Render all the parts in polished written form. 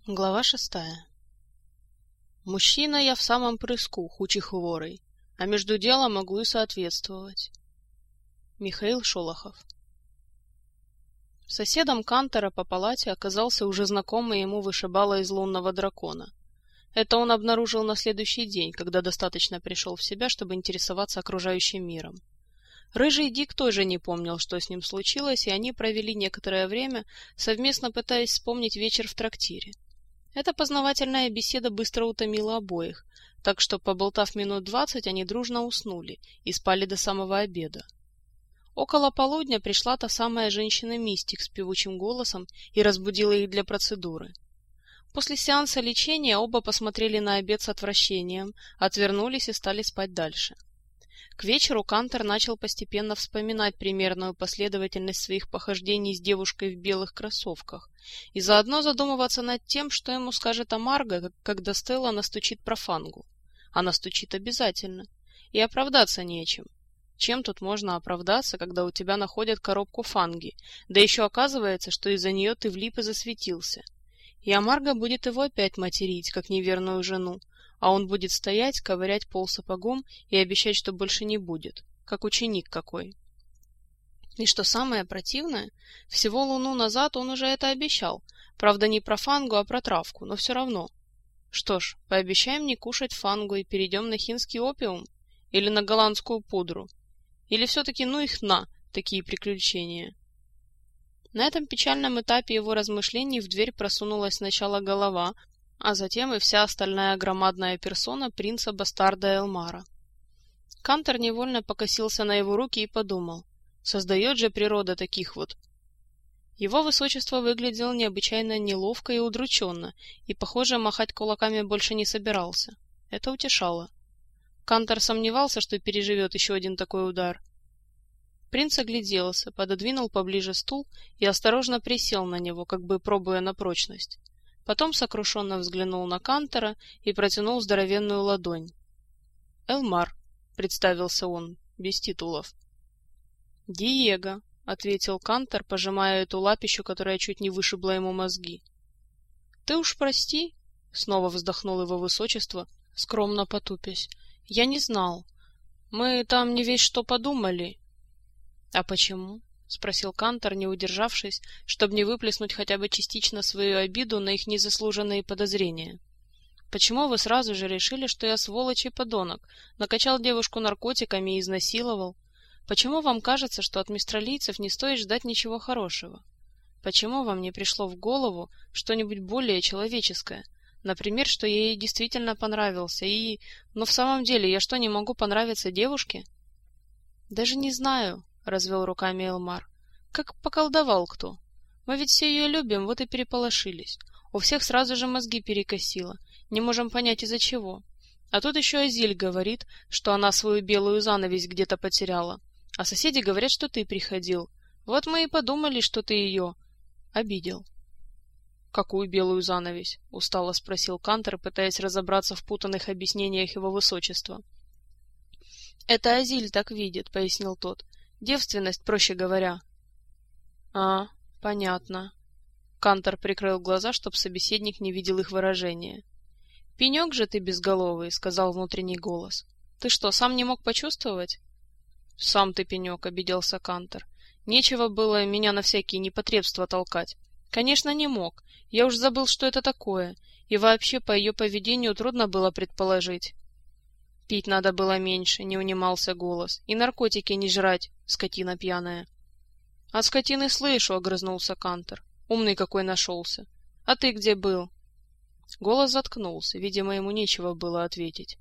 Глава 6. Мужчина я в самом прыску, хуч и хворый, а между делом могу и соответствовать. Михаил Шолохов. Соседом Кантора по палате оказался уже знакомый ему вышибала из лунного дракона. Это он обнаружил на следующий день, когда достаточно пришел в себя, чтобы интересоваться окружающим миром. Рыжий Дик тоже не помнил, что с ним случилось, и они провели некоторое время, совместно пытаясь вспомнить вечер в трактире. Эта познавательная беседа быстро утомила обоих, так что, поболтав минут 20, они дружно уснули и спали до самого обеда. Около полудня пришла та самая женщина-мистик с певучим голосом и разбудила их для процедуры. После сеанса лечения оба посмотрели на обед с отвращением, отвернулись и стали спать дальше. К вечеру Кантор начал постепенно вспоминать примерную последовательность своих похождений с девушкой в белых кроссовках и заодно задумываться над тем, что ему скажет Амарго, когда Стелла настучит про Фангу. Она стучит обязательно. И оправдаться нечем. Чем тут можно оправдаться, когда у тебя находят коробку Фанги, да еще оказывается, что из-за нее ты влип и засветился. И Амарго будет его опять материть, как неверную жену, а он будет стоять, ковырять пол сапогом и обещать, что больше не будет, как ученик какой. И что самое противное, всего луну назад он уже это обещал, правда не про Фангу, а про травку, но все равно. Что ж, пообещаем не кушать Фангу и перейдем на хинский опиум? Или на голландскую пудру? Или все-таки ну их на, такие приключения? На этом печальном этапе его размышлений в дверь просунулась сначала голова, а затем и вся остальная громадная персона принца-бастарда Элмара. Кантор невольно покосился на его руки и подумал, создает же природа таких вот. Его высочество выглядел необычайно неловко и удрученно, и, похоже, махать кулаками больше не собирался. Это утешало. Кантор сомневался, что переживет еще один такой удар. Принц огляделся, пододвинул поближе стул и осторожно присел на него, как бы пробуя на прочность. Потом сокрушенно взглянул на Кантора и протянул здоровенную ладонь. «Элмар», — представился он, без титулов. «Диего», — ответил Кантор, пожимая эту лапищу, которая чуть не вышибла ему мозги. «Ты уж прости», — снова вздохнул его высочество, скромно потупясь. «Я не знал. Мы там не весь что подумали». «А почему?» — спросил Кантор, не удержавшись, чтобы не выплеснуть хотя бы частично свою обиду на их незаслуженные подозрения. «Почему вы сразу же решили, что я сволочь и подонок, накачал девушку наркотиками и изнасиловал? Почему вам кажется, что от мистралийцев не стоит ждать ничего хорошего? Почему вам не пришло в голову что-нибудь более человеческое? Например, что я ей действительно понравился и... Но в самом деле я что, не могу понравиться девушке?» «Даже не знаю», — развел руками Элмар. «Как поколдовал кто. Мы ведь все ее любим, вот и переполошились. У всех сразу же мозги перекосило. Не можем понять, из-за чего. А тут еще Азиль говорит, что она свою белую занавесь где-то потеряла. А соседи говорят, что ты приходил. Вот мы и подумали, что ты ее обидел». «Какую белую занавесь?» — устало спросил Кантор, пытаясь разобраться в путанных объяснениях его высочества. «Это Азиль так видит», — пояснил тот. «Девственность, проще говоря». «А, понятно». Кантор прикрыл глаза, чтоб собеседник не видел их выражения. «Пенек же ты безголовый», — сказал внутренний голос. «Ты что, сам не мог почувствовать?» «Сам ты пенек», — обиделся Кантор. «Нечего было меня на всякие непотребства толкать. Конечно, не мог. Я уж забыл, что это такое. И вообще, по ее поведению трудно было предположить». «Пить надо было меньше», — не унимался голос. «И наркотики не жрать, скотина пьяная». «От скотины слышу», — огрызнулся Кантор. «Умный какой нашелся. А ты где был?» Голос заткнулся. Видимо, ему нечего было ответить.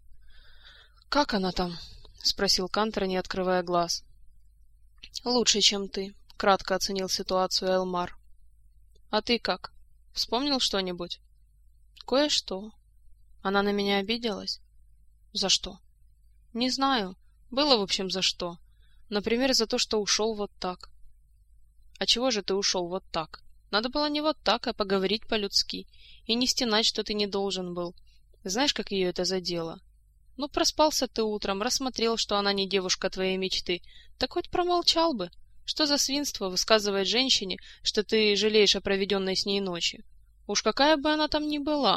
«Как она там?» — спросил Кантор, не открывая глаз. «Лучше, чем ты», — кратко оценил ситуацию Элмар. «А ты как? Вспомнил что-нибудь?» «Кое-что. Она на меня обиделась?» «За что?» «Не знаю. Было, в общем, за что. Например, за то, что ушел вот так». «А чего же ты ушел вот так? Надо было не вот так, а поговорить по-людски. И не стенать, что ты не должен был. Знаешь, как ее это задело? Ну, проспался ты утром, рассмотрел, что она не девушка твоей мечты. Так хоть промолчал бы. Что за свинство высказывать женщине, что ты жалеешь о проведенной с ней ночи? Уж какая бы она там ни была.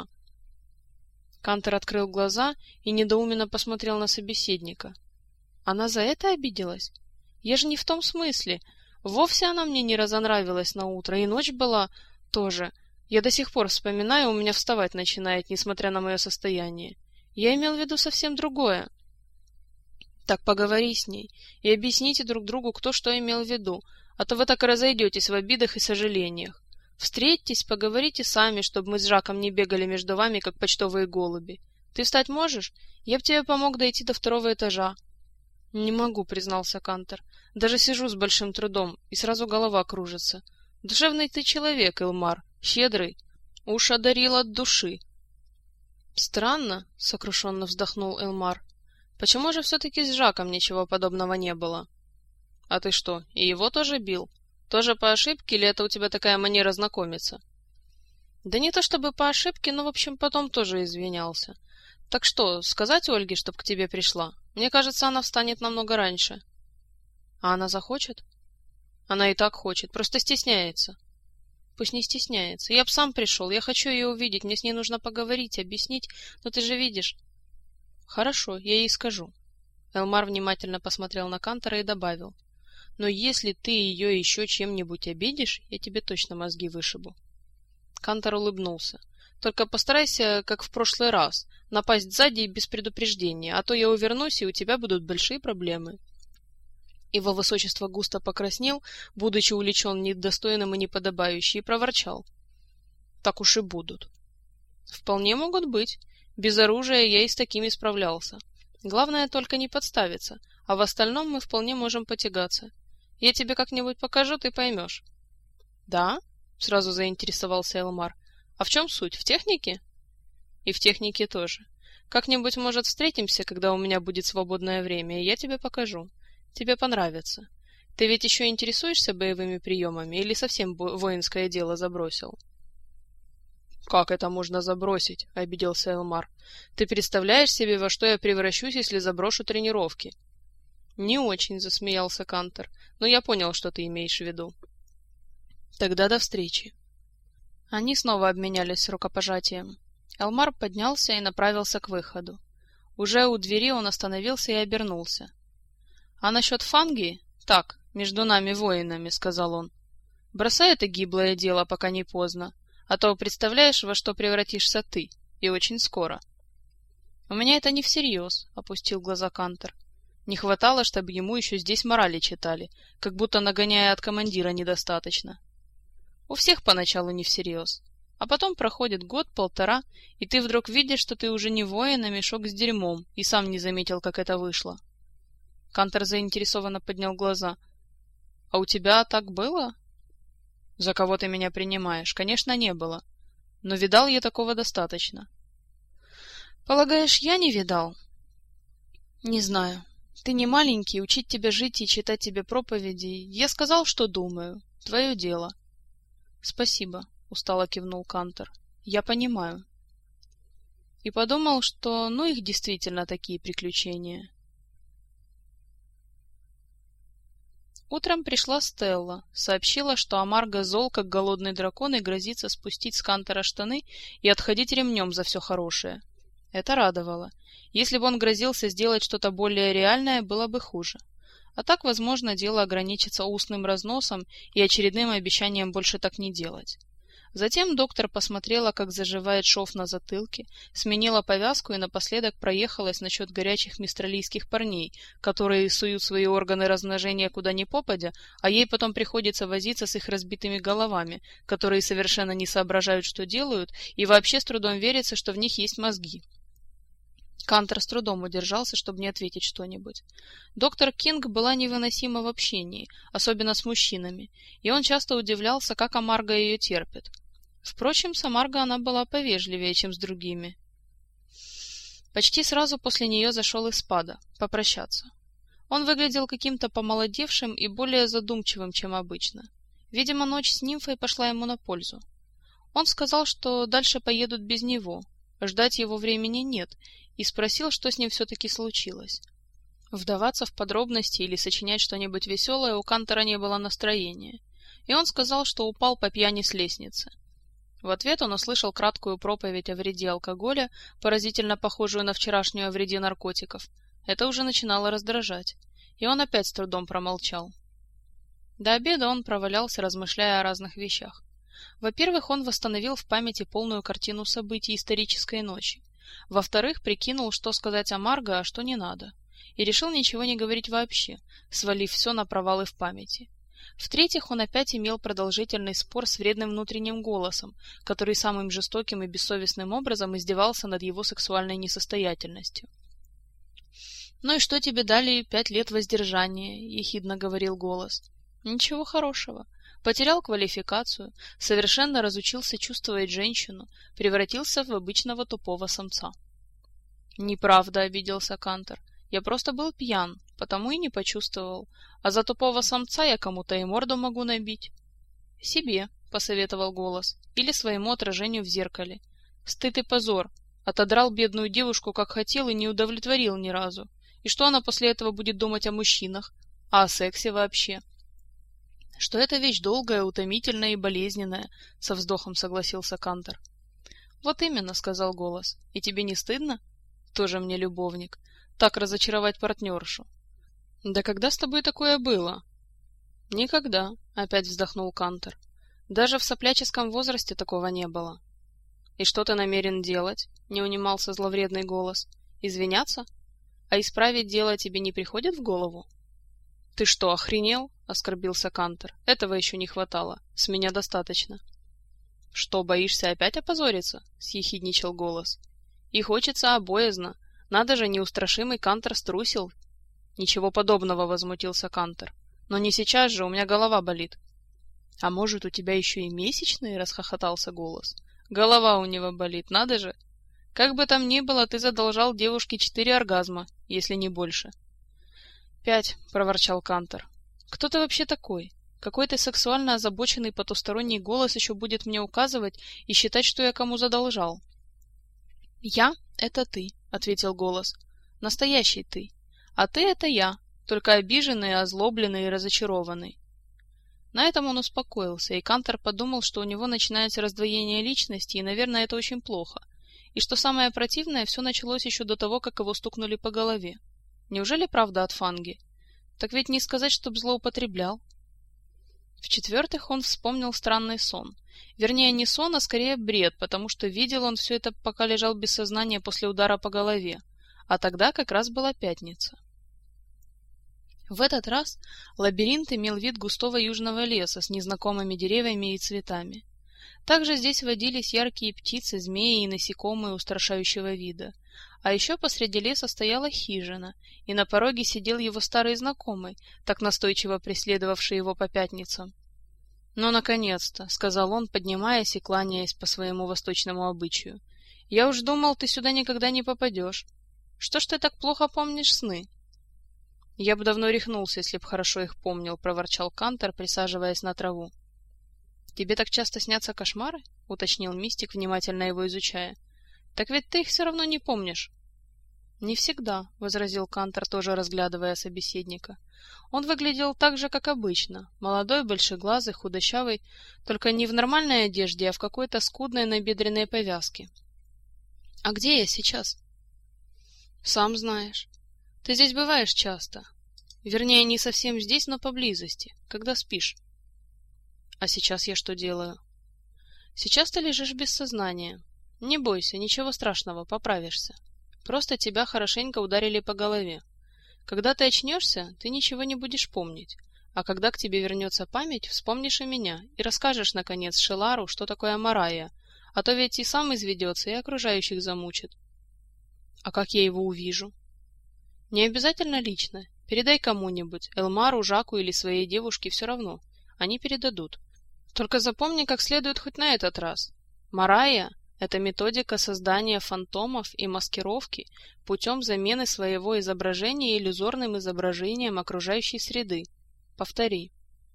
Кантор открыл глаза и недоуменно посмотрел на собеседника. Она за это обиделась? Я же не в том смысле. Вовсе она мне не разонравилась на утро, и ночь была тоже. Я до сих пор вспоминаю, у меня вставать начинает, несмотря на мое состояние. Я имел в виду совсем другое. Так поговори с ней и объясните друг другу, кто что имел в виду, а то вы так и разойдетесь в обидах и сожалениях. Встретьтесь, поговорите сами, чтобы мы с Жаком не бегали между вами, как почтовые голуби. Ты встать можешь? Я б тебе помог дойти до 2-го этажа. — Не могу, — признался Кантор. — Даже сижу с большим трудом, и сразу голова кружится. Душевный ты человек, Элмар, щедрый. Уж одарил от души. — Странно, — сокрушенно вздохнул Элмар. — Почему же все-таки с Жаком ничего подобного не было? — А ты что, и его тоже бил? Тоже по ошибке, или это у тебя такая манера знакомиться? — Да не то чтобы по ошибке, но, в общем, потом тоже извинялся. Так что, сказать Ольге, чтоб к тебе пришла? Мне кажется, она встанет намного раньше. — А она захочет? — Она и так хочет, просто стесняется. — Пусть не стесняется. Я б сам пришел, я хочу ее увидеть, мне с ней нужно поговорить, объяснить, но ты же видишь. — Хорошо, я ей скажу. Элмар внимательно посмотрел на Кантора и добавил. — Но если ты ее еще чем-нибудь обидишь, я тебе точно мозги вышибу. Кантор улыбнулся. — Только постарайся, как в прошлый раз, напасть сзади и без предупреждения, а то я увернусь, и у тебя будут большие проблемы. Его высочество густо покраснел, будучи увлечен недостойным и неподобающим, и проворчал. — Так уж и будут. — Вполне могут быть. Без оружия я и с такими справлялся. Главное только не подставиться, а в остальном мы вполне можем потягаться. Я тебе как-нибудь покажу, ты поймешь. — Да? — сразу заинтересовался Элмар. — А в чем суть? В технике? — И в технике тоже. Как-нибудь, может, встретимся, когда у меня будет свободное время, и я тебе покажу. Тебе понравится. Ты ведь еще интересуешься боевыми приемами или совсем воинское дело забросил? — Как это можно забросить? — обиделся Элмар. — Ты представляешь себе, во что я превращусь, если заброшу тренировки? — Не очень, — засмеялся Кантор, — но я понял, что ты имеешь в виду. — Тогда до встречи. Они снова обменялись рукопожатием. Элмар поднялся и направился к выходу. Уже у двери он остановился и обернулся. — А насчет Фанги? Так, между нами воинами, — сказал он. — Бросай это гиблое дело, пока не поздно, а то представляешь, во что превратишься ты, и очень скоро. — У меня это не всерьез, — опустил глаза Кантор. Не хватало, чтобы ему еще здесь морали читали, как будто нагоняя от командира недостаточно. У всех поначалу не всерьез. А потом проходит год-полтора, и ты вдруг видишь, что ты уже не воин, а мешок с дерьмом, и сам не заметил, как это вышло. Кантор заинтересованно поднял глаза. — А у тебя так было? — За кого ты меня принимаешь? Конечно, не было. Но видал я такого достаточно. — Полагаешь, я не видал? — Не знаю. Ты не маленький, учить тебя жить и читать тебе проповеди. Я сказал, что думаю. Твое дело. — Спасибо, — устало кивнул Кантор. — Я понимаю. И подумал, что ну их действительно такие приключения. Утром пришла Стелла, сообщила, что Амарго зол, как голодный дракон, и грозится спустить с Кантора штаны и отходить ремнем за все хорошее. Это радовало. Если бы он грозился сделать что-то более реальное, было бы хуже. А так, возможно, дело ограничится устным разносом и очередным обещанием больше так не делать. Затем доктор посмотрела, как заживает шов на затылке, сменила повязку и напоследок проехалась насчет горячих мистралийских парней, которые суют свои органы размножения куда ни попадя, а ей потом приходится возиться с их разбитыми головами, которые совершенно не соображают, что делают, и вообще с трудом верится, что в них есть мозги. Кантор с трудом удержался, чтобы не ответить что-нибудь. Доктор Кинг была невыносима в общении, особенно с мужчинами, и он часто удивлялся, как Амарго ее терпит. Впрочем, с Амарго она была повежливее, чем с другими. Почти сразу после нее зашел Эспада попрощаться. Он выглядел каким-то помолодевшим и более задумчивым, чем обычно. Видимо, ночь с нимфой пошла ему на пользу. Он сказал, что дальше поедут без него, ждать его времени нет, и спросил, что с ним все-таки случилось. Вдаваться в подробности или сочинять что-нибудь веселое у Кантора не было настроения, и он сказал, что упал по пьяни с лестницы. В ответ он услышал краткую проповедь о вреде алкоголя, поразительно похожую на вчерашнюю о вреде наркотиков. Это уже начинало раздражать. И он опять с трудом промолчал. До обеда он провалялся, размышляя о разных вещах. Во-первых, он восстановил в памяти полную картину событий исторической ночи. Во-вторых, прикинул, что сказать о Марго, а что не надо. И решил ничего не говорить вообще, свалив все на провалы в памяти. В-третьих, он опять имел продолжительный спор с вредным внутренним голосом, который самым жестоким и бессовестным образом издевался над его сексуальной несостоятельностью. «Ну и что тебе дали 5 лет воздержания?» — ехидно говорил голос. «Ничего хорошего. Потерял квалификацию, совершенно разучился чувствовать женщину, превратился в обычного тупого самца». «Неправда», — обиделся Кантор. «Я просто был пьян, потому и не почувствовал. А за тупого самца я кому-то и морду могу набить». «Себе», — посоветовал голос, — «или своему отражению в зеркале. Стыд и позор. Отодрал бедную девушку, как хотел, и не удовлетворил ни разу. И что она после этого будет думать о мужчинах? А о сексе вообще?» «Что это вещь долгая, утомительная и болезненная», — со вздохом согласился Кантор. «Вот именно», — сказал голос. «И тебе не стыдно? Тоже мне любовник. Так разочаровать партнершу». «Да когда с тобой такое было?» «Никогда», — опять вздохнул Кантор. «Даже в сопляческом возрасте такого не было». «И что ты намерен делать?» — не унимался зловредный голос. «Извиняться? А исправить дело тебе не приходит в голову?» «Ты что, охренел?» — оскорбился Кантор. «Этого еще не хватало. С меня достаточно». «Что, боишься опять опозориться?» — съехидничал голос. «И хочется, а боязно. Надо же, неустрашимый Кантор струсил». «Ничего подобного», — возмутился Кантор. «Но не сейчас же, у меня голова болит». «А может, у тебя еще и месячные?» — расхохотался голос. «Голова у него болит, надо же. Как бы там ни было, ты задолжал девушке 4 оргазма, если не больше». «5», — проворчал Кантор. «Кто ты вообще такой? Какой ты сексуально озабоченный потусторонний голос еще будет мне указывать и считать, что я кому задолжал?» «Я — это ты», — ответил голос. «Настоящий ты. А ты — это я, только обиженный, озлобленный и разочарованный». На этом он успокоился, и Кантор подумал, что у него начинается раздвоение личности, и, наверное, это очень плохо. И что самое противное, все началось еще до того, как его стукнули по голове. Неужели правда от Фанги? Так ведь не сказать, чтоб злоупотреблял. В-четвертых, он вспомнил странный сон. Вернее, не сон, а скорее бред, потому что видел он все это, пока лежал без сознания после удара по голове. А тогда как раз была пятница. В этот раз лабиринт имел вид густого южного леса с незнакомыми деревьями и цветами. Также здесь водились яркие птицы, змеи и насекомые устрашающего вида. А еще посреди леса стояла хижина, и на пороге сидел его старый знакомый, так настойчиво преследовавший его по пятницам. «Ну, наконец-то», — сказал он, поднимаясь и кланяясь по своему восточному обычаю. «Я уж думал, ты сюда никогда не попадешь. Что ж ты так плохо помнишь сны?» «Я бы давно рехнулся, если б хорошо их помнил», — проворчал Кантор, присаживаясь на траву. «Тебе так часто снятся кошмары?» — уточнил мистик, внимательно его изучая. «Так ведь ты их все равно не помнишь». «Не всегда», — возразил Кантор, тоже разглядывая собеседника. Он выглядел так же, как обычно, молодой, большеглазый, худощавый, только не в нормальной одежде, а в какой-то скудной набедренной повязке. «А где я сейчас?» «Сам знаешь. Ты здесь бываешь часто. Вернее, не совсем здесь, но поблизости, когда спишь». «А сейчас я что делаю?» «Сейчас ты лежишь без сознания. Не бойся, ничего страшного, поправишься. Просто тебя хорошенько ударили по голове. Когда ты очнешься, ты ничего не будешь помнить. А когда к тебе вернется память, вспомнишь и меня и расскажешь, наконец, Шелару, что такое Марайя, а то ведь и сам изведется, и окружающих замучит». «А как я его увижу?» «Не обязательно лично. Передай кому-нибудь, Элмару, Жаку или своей девушке, все равно. Они передадут. Только запомни как следует хоть на этот раз. Марайя — это методика создания фантомов и маскировки путем замены своего изображения иллюзорным изображением окружающей среды. Повтори».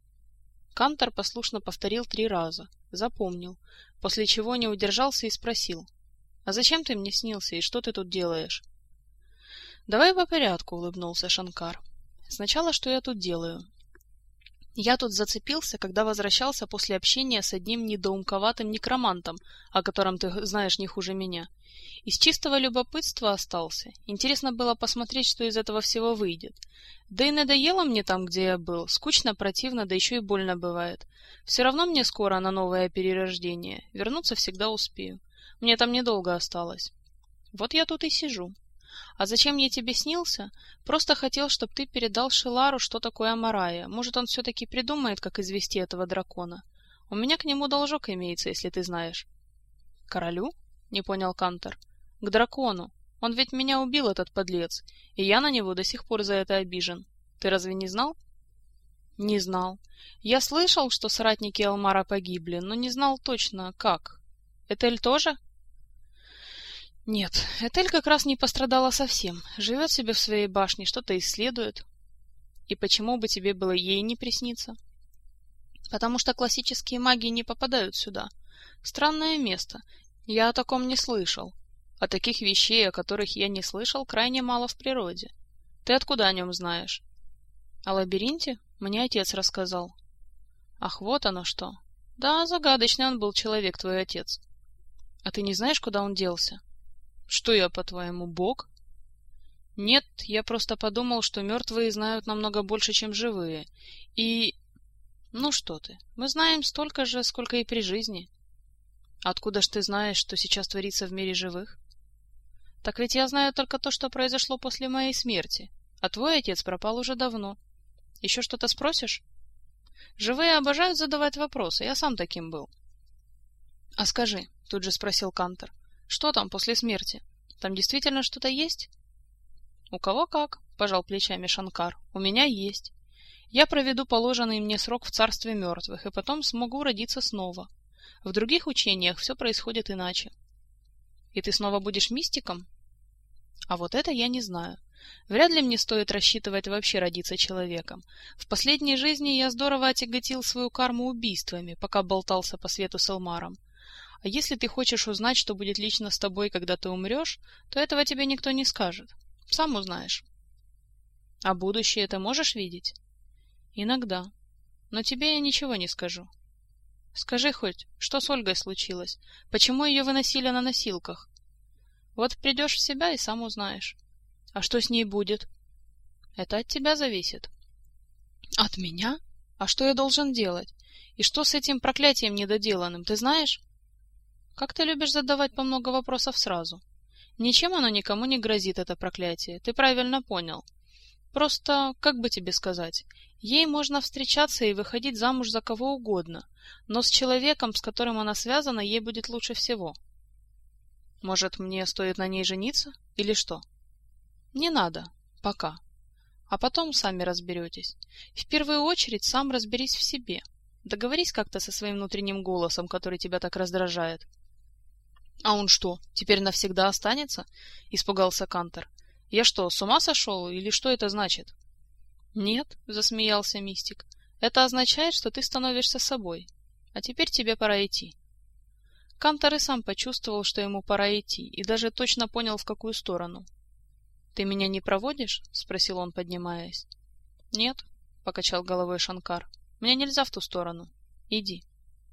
Кантор послушно повторил 3 раза, запомнил, после чего не удержался и спросил: «А зачем ты мне снился, и что ты тут делаешь?» «Давай по порядку», — улыбнулся Шанкар. «Сначала, что я тут делаю?» Я тут зацепился, когда возвращался после общения с одним недоумковатым некромантом, о котором ты знаешь не хуже меня. Из чистого любопытства остался. Интересно было посмотреть, что из этого всего выйдет. Да и надоело мне там, где я был. Скучно, противно, да еще и больно бывает. Все равно мне скоро на новое перерождение. Вернуться всегда успею. Мне там недолго осталось. Вот я тут и сижу. А зачем я тебе снился? Просто хотел, чтобы ты передал Шелару, что такое Амарая. Может, он все-таки придумает, как извести этого дракона. У меня к нему должок имеется, если ты знаешь. Королю? Не понял Кантор. К дракону. Он ведь меня убил, этот подлец, и я на него до сих пор за это обижен. Ты разве не знал? Не знал. Я слышал, что соратники Элмара погибли, но не знал точно, как. Этель тоже? Нет, Этель как раз не пострадала совсем. Живет себе в своей башне, что-то исследует. И почему бы тебе было ей не присниться? Потому что классические маги не попадают сюда. Странное место. Я о таком не слышал. А таких вещей, о которых я не слышал, крайне мало в природе. Ты откуда о нем знаешь? О лабиринте? Мне отец рассказал. Ах, вот оно что. Да, загадочный он был человек, твой отец. А ты не знаешь, куда он делся? Что я, по-твоему, бог? Нет, я просто подумал, что мертвые знают намного больше, чем живые. И... Ну что ты, мы знаем столько же, сколько и при жизни. Откуда ж ты знаешь, что сейчас творится в мире живых? Так ведь я знаю только то, что произошло после моей смерти. А твой отец пропал уже давно. Еще что-то спросишь? Живые обожают задавать вопросы, я сам таким был. А скажи, тут же спросил Кантор, что там после смерти? Там действительно что-то есть? У кого как, пожал плечами Шанкар. У меня есть. Я проведу положенный мне срок в царстве мертвых, и потом смогу родиться снова. В других учениях все происходит иначе. И ты снова будешь мистиком? А вот это я не знаю. Вряд ли мне стоит рассчитывать вообще родиться человеком. В последней жизни я здорово отяготил свою карму убийствами, пока болтался по свету с Элмаром. А если ты хочешь узнать, что будет лично с тобой, когда ты умрешь, то этого тебе никто не скажет. Сам узнаешь. А будущее ты можешь видеть? Иногда. Но тебе я ничего не скажу. Скажи хоть, что с Ольгой случилось? Почему ее выносили на носилках? Вот придешь в себя и сам узнаешь. А что с ней будет? Это от тебя зависит. От меня? А что я должен делать? И что с этим проклятием недоделанным, ты знаешь? Как ты любишь задавать по много вопросов сразу? Ничем оно никому не грозит, это проклятие. Ты правильно понял. Просто, как бы тебе сказать, ей можно встречаться и выходить замуж за кого угодно, но с человеком, с которым она связана, ей будет лучше всего. Может, мне стоит на ней жениться? Или что? Не надо. Пока. А потом сами разберетесь. В первую очередь сам разберись в себе. Договорись как-то со своим внутренним голосом, который тебя так раздражает. — А он что, теперь навсегда останется? — испугался Кантор. — Я что, с ума сошел, или что это значит? — Нет, — засмеялся мистик. — Это означает, что ты становишься собой. А теперь тебе пора идти. Кантор и сам почувствовал, что ему пора идти, и даже точно понял, в какую сторону. — Ты меня не проводишь? — спросил он, поднимаясь. — Нет, — покачал головой Шанкар. — Мне нельзя в ту сторону. Иди.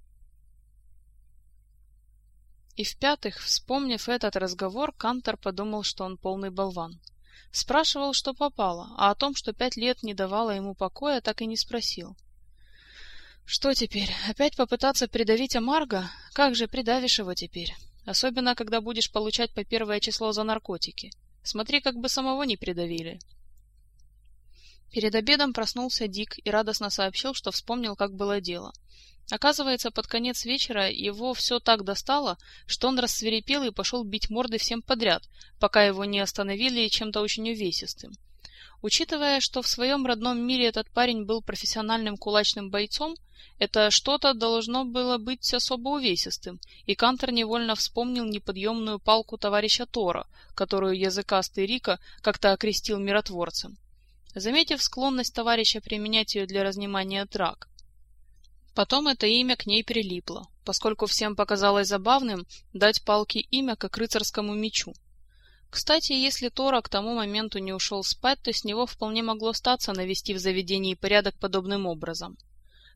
И в-пятых, вспомнив этот разговор, Кантор подумал, что он полный болван. Спрашивал, что попало, а о том, что 5 лет не давало ему покоя, так и не спросил. Что теперь, опять попытаться придавить Амарго? Как же придавишь его теперь? Особенно, когда будешь получать по 1 число за наркотики. Смотри, как бы самого не придавили. Перед обедом проснулся Дик и радостно сообщил, что вспомнил, как было дело. Оказывается, под конец вечера его все так достало, что он рассвирепел и пошел бить морды всем подряд, пока его не остановили чем-то очень увесистым. Учитывая, что в своем родном мире этот парень был профессиональным кулачным бойцом, это что-то должно было быть особо увесистым, и Кантор невольно вспомнил неподъемную палку товарища Тора, которую языкастый Рика как-то окрестил миротворцем. Заметив склонность товарища применять ее для разнимания драк, потом это имя к ней прилипло, поскольку всем показалось забавным дать палке имя как рыцарскому мечу. Кстати, если Тора к тому моменту не ушел спать, то с него вполне могло статься навести в заведении порядок подобным образом.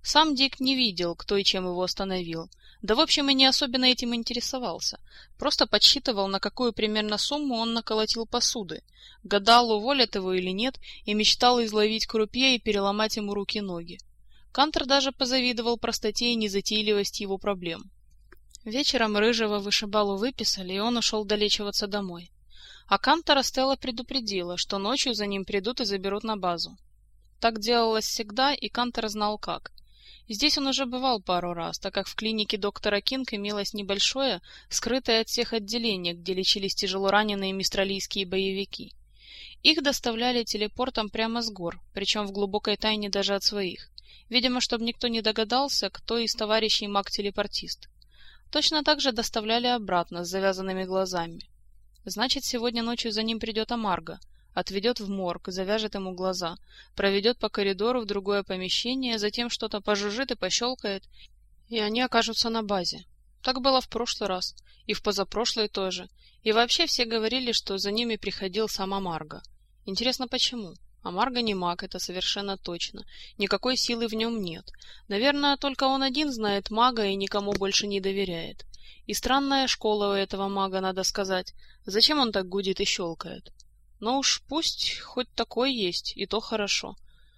Сам Дик не видел, кто и чем его остановил. Да в общем и не особенно этим интересовался. Просто подсчитывал, на какую примерно сумму он наколотил посуды. Гадал, уволят его или нет, и мечтал изловить крупье и переломать ему руки-ноги. Кантор даже позавидовал простоте и незатейливости его проблем. Вечером Рыжего вышибалу выписали, и он ушел долечиваться домой. А Кантора Стелла предупредила, что ночью за ним придут и заберут на базу. Так делалось всегда, и Кантор знал как. Здесь он уже бывал пару раз, так как в клинике доктора Кинг имелось небольшое, скрытое от всех отделение, где лечились тяжело раненые мистралийские боевики. Их доставляли телепортом прямо с гор, причем в глубокой тайне даже от своих. Видимо, чтобы никто не догадался, кто из товарищей маг-телепортист. Точно так же доставляли обратно с завязанными глазами. Значит, сегодня ночью за ним придет Амарго, отведет в морг, завяжет ему глаза, проведет по коридору в другое помещение, затем что-то пожужжит и пощелкает, и они окажутся на базе. Так было в прошлый раз, и в позапрошлый тоже. И вообще все говорили, что за ними приходил сам Амарго. Интересно, почему? Амарго не маг, это совершенно точно. Никакой силы в нем нет. Наверное, только он один знает мага и никому больше не доверяет. И странная школа у этого мага, надо сказать. Зачем он так гудит и щелкает? Но уж пусть хоть такой есть, и то хорошо.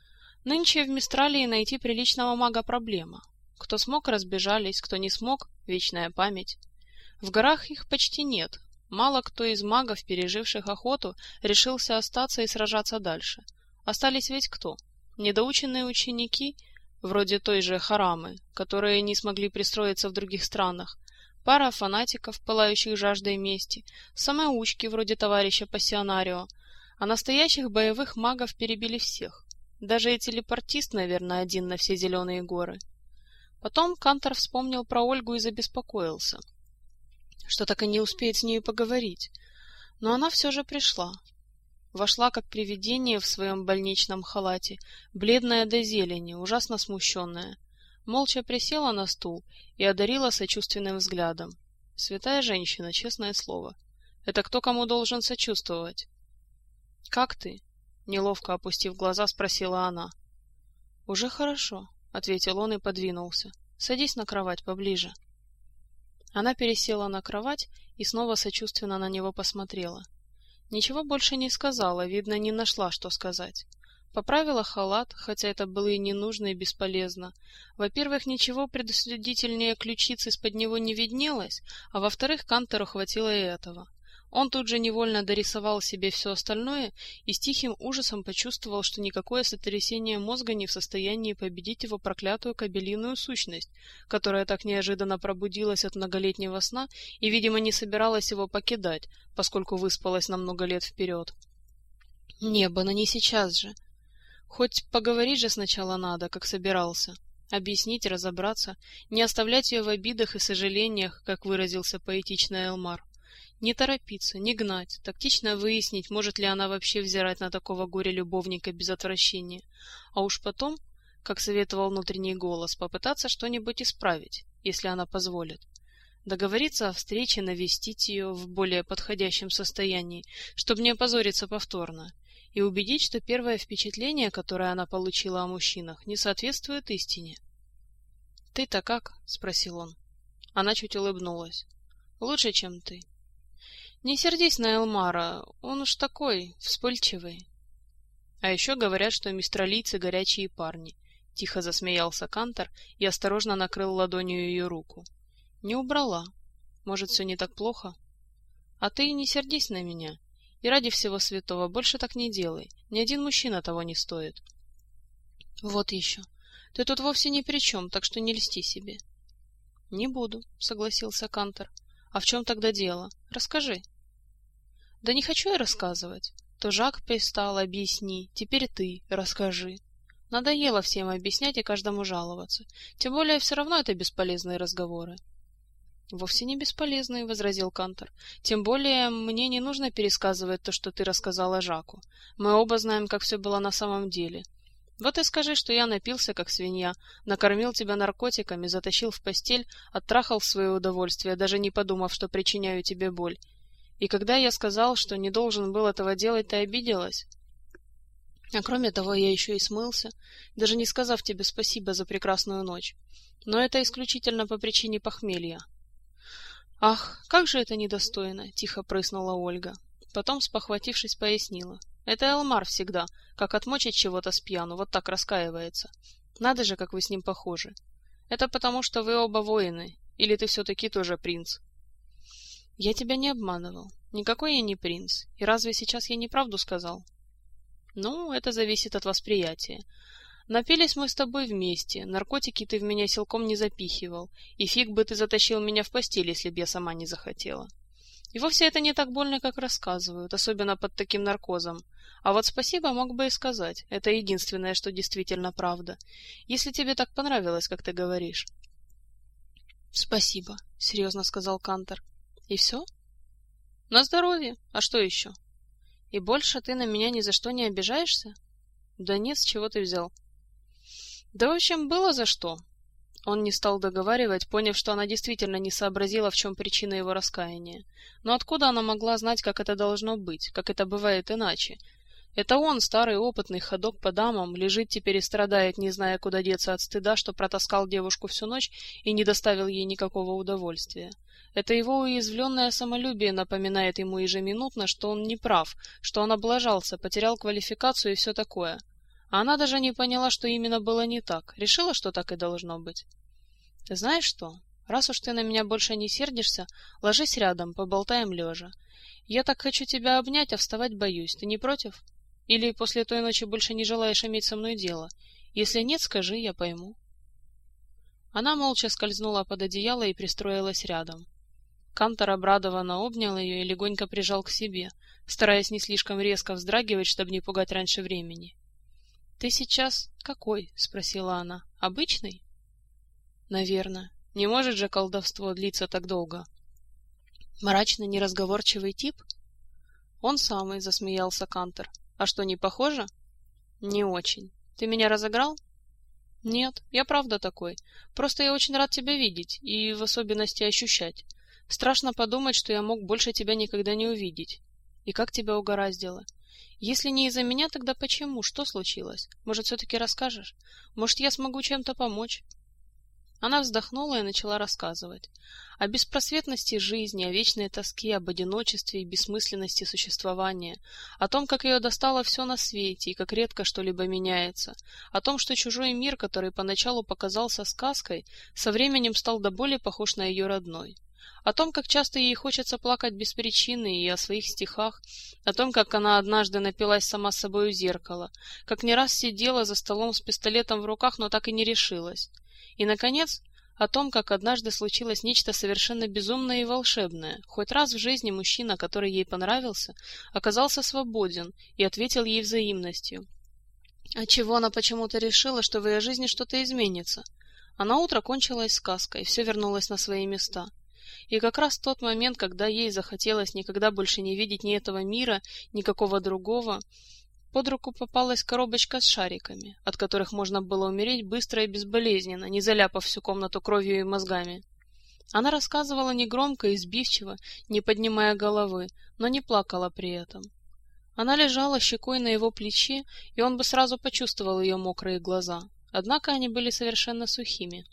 Нынче в Мистралии найти приличного мага проблема. Кто смог, разбежались, кто не смог, вечная память. В горах их почти нет. Мало кто из магов, переживших охоту, решился остаться и сражаться дальше. Остались ведь кто? Недоученные ученики, вроде той же Харамы, которые не смогли пристроиться в других странах, пара фанатиков, пылающих жаждой мести, самоучки, вроде товарища Пассионарио, а настоящих боевых магов перебили всех. Даже и телепортист, наверное, один на все зеленые горы. Потом Кантор вспомнил про Ольгу и забеспокоился, что так и не успеет с нею поговорить. Но она все же пришла. Вошла как привидение в своем больничном халате, бледная до зелени, ужасно смущенная. Молча присела на стул и одарила сочувственным взглядом. Святая женщина, честное слово. Это кто кому должен сочувствовать? — Как ты? — неловко опустив глаза, спросила она. — Уже хорошо, — ответил он и подвинулся. — Садись на кровать поближе. Она пересела на кровать и снова сочувственно на него посмотрела. Ничего больше не сказала, видно, не нашла, что сказать. Поправила халат, хотя это было и не нужно, и бесполезно. Во-первых, ничего предосудительнее ключиц из-под него не виднелось, а во-вторых, Кантору хватило и этого. Он тут же невольно дорисовал себе все остальное и с тихим ужасом почувствовал, что никакое сотрясение мозга не в состоянии победить его проклятую кобелиную сущность, которая так неожиданно пробудилась от многолетнего сна и, видимо, не собиралась его покидать, поскольку выспалась на много лет вперед. Небо, но не сейчас же. Хоть поговорить же сначала надо, как собирался. Объяснить, разобраться, не оставлять ее в обидах и сожалениях, как выразился поэтично Элмар. Не торопиться, не гнать, тактично выяснить, может ли она вообще взирать на такого горя-любовника без отвращения, а уж потом, как советовал внутренний голос, попытаться что-нибудь исправить, если она позволит. Договориться о встрече, навестить ее в более подходящем состоянии, чтобы не опозориться повторно, и убедить, что первое впечатление, которое она получила о мужчинах, не соответствует истине. — Ты-то как? — спросил он. Она чуть улыбнулась. — Лучше, чем ты. Не сердись на Элмара, он уж такой, вспыльчивый. А еще говорят, что мистралийцы горячие парни. Тихо засмеялся Кантор и осторожно накрыл ладонью ее руку. Не убрала. Может, все не так плохо? А ты не сердись на меня. И ради всего святого больше так не делай. Ни один мужчина того не стоит. Вот еще. Ты тут вовсе ни при чем, так что не льсти себе. Не буду, согласился Кантор. А в чем тогда дело? Расскажи. Да не хочу я рассказывать. То Жак пристал, объясни, теперь ты расскажи. Надоело всем объяснять и каждому жаловаться. Тем более все равно это бесполезные разговоры. Вовсе не бесполезные, возразил Кантор. Тем более мне не нужно пересказывать то, что ты рассказала Жаку. Мы оба знаем, как все было на самом деле. Вот и скажи, что я напился, как свинья, накормил тебя наркотиками, затащил в постель, оттрахал в свое удовольствие, даже не подумав, что причиняю тебе боль. И когда я сказал, что не должен был этого делать, ты обиделась? А кроме того, я еще и смылся, даже не сказав тебе спасибо за прекрасную ночь. Но это исключительно по причине похмелья. «Ах, как же это недостойно!» — тихо прыснула Ольга. Потом, спохватившись, пояснила. «Это Элмар всегда, как отмочит чего-то с пьяну, вот так раскаивается. Надо же, как вы с ним похожи. Это потому, что вы оба воины, или ты все-таки тоже принц?» «Я тебя не обманывал. Никакой я не принц. И разве сейчас я неправду сказал?» «Ну, это зависит от восприятия. Напились мы с тобой вместе, наркотики ты в меня силком не запихивал, и фиг бы ты затащил меня в постель, если б я сама не захотела. И вовсе это не так больно, как рассказывают, особенно под таким наркозом. А вот спасибо мог бы и сказать, это единственное, что действительно правда, если тебе так понравилось, как ты говоришь». «Спасибо», — серьезно сказал Кантор. «И все?» «На здоровье. А что еще?» «И больше ты на меня ни за что не обижаешься?» «Да нет, с чего ты взял?» «Да, в общем, было за что». Он не стал договаривать, поняв, что она действительно не сообразила, в чем причина его раскаяния. Но откуда она могла знать, как это должно быть, как это бывает иначе? Это он, старый опытный ходок по дамам, лежит теперь и страдает, не зная, куда деться от стыда, что протаскал девушку всю ночь и не доставил ей никакого удовольствия. Это его уязвленное самолюбие напоминает ему ежеминутно, что он не прав, что он облажался, потерял квалификацию и все такое. А она даже не поняла, что именно было не так, решила, что так и должно быть. «Ты знаешь что? Раз уж ты на меня больше не сердишься, ложись рядом, поболтаем лежа. Я так хочу тебя обнять, а вставать боюсь. Ты не против? Или после той ночи больше не желаешь иметь со мной дело? Если нет, скажи, я пойму». Она молча скользнула под одеяло и пристроилась рядом. Кантор обрадованно обнял ее и легонько прижал к себе, стараясь не слишком резко вздрагивать, чтобы не пугать раньше времени. «Ты сейчас какой?» — спросила она. «Обычный?» «Наверно. Не может же колдовство длиться так долго». «Мрачно неразговорчивый тип?» «Он самый», — засмеялся Кантор. «А что, не похоже?» «Не очень. Ты меня разыграл?» «Нет, я правда такой. Просто я очень рад тебя видеть, и в особенности ощущать. Страшно подумать, что я мог больше тебя никогда не увидеть. И как тебя угораздило? Если не из-за меня, тогда почему? Что случилось? Может, все-таки расскажешь? Может, я смогу чем-то помочь?» Она вздохнула и начала рассказывать. О беспросветности жизни, о вечной тоске, об одиночестве и бессмысленности существования, о том, как ее достало все на свете и как редко что-либо меняется, о том, что чужой мир, который поначалу показался сказкой, со временем стал до боли похож на ее родной. О том, как часто ей хочется плакать без причины, и о своих стихах, о том, как она однажды напилась сама с собой у зеркала, как не раз сидела за столом с пистолетом в руках, но так и не решилась. И, наконец, о том, как однажды случилось нечто совершенно безумное и волшебное. Хоть раз в жизни мужчина, который ей понравился, оказался свободен и ответил ей взаимностью. Отчего она почему-то решила, что в ее жизни что-то изменится. А наутро кончилась сказка, и все вернулось на свои места. И как раз в тот момент, когда ей захотелось никогда больше не видеть ни этого мира, никакого другого, под руку попалась коробочка с шариками, от которых можно было умереть быстро и безболезненно, не заляпав всю комнату кровью и мозгами. Она рассказывала негромко и сбивчиво, не поднимая головы, но не плакала при этом. Она лежала щекой на его плече, и он бы сразу почувствовал ее мокрые глаза, однако они были совершенно сухими.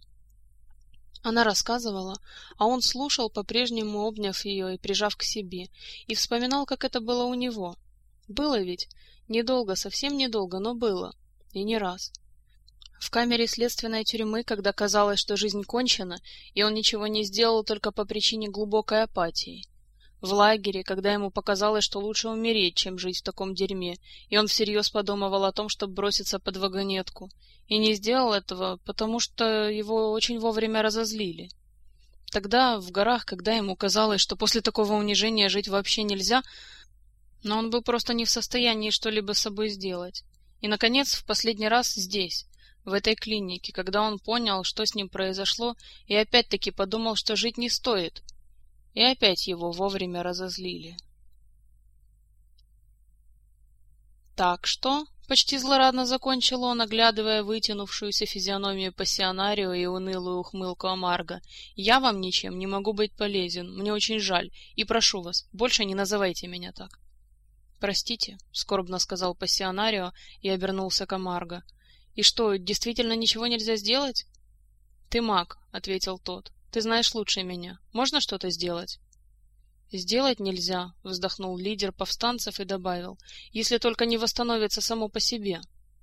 Она рассказывала, а он слушал, по-прежнему обняв ее и прижав к себе, и вспоминал, как это было у него. Было ведь? Недолго, совсем недолго, но было. И не раз. В камере следственной тюрьмы, когда казалось, что жизнь кончена, и он ничего не сделал только по причине глубокой апатии. В лагере, когда ему показалось, что лучше умереть, чем жить в таком дерьме, и он всерьез подумывал о том, чтобы броситься под вагонетку, и не сделал этого, потому что его очень вовремя разозлили. Тогда, в горах, когда ему казалось, что после такого унижения жить вообще нельзя, но он был просто не в состоянии что-либо с собой сделать. И, наконец, в последний раз здесь, в этой клинике, когда он понял, что с ним произошло, и опять-таки подумал, что жить не стоит. И опять его вовремя разозлили. «Так что?» — почти злорадно закончил он, оглядывая вытянувшуюся физиономию пассионарио и унылую ухмылку Амарго. «Я вам ничем не могу быть полезен, мне очень жаль, и прошу вас, больше не называйте меня так». «Простите», — скорбно сказал пассионарио и обернулся к Амарго. «И что, действительно ничего нельзя сделать?» «Ты маг», — ответил тот. «Ты знаешь лучше меня. Можно что-то сделать?» «Сделать нельзя», — вздохнул лидер повстанцев и добавил, «если только не восстановится само по себе».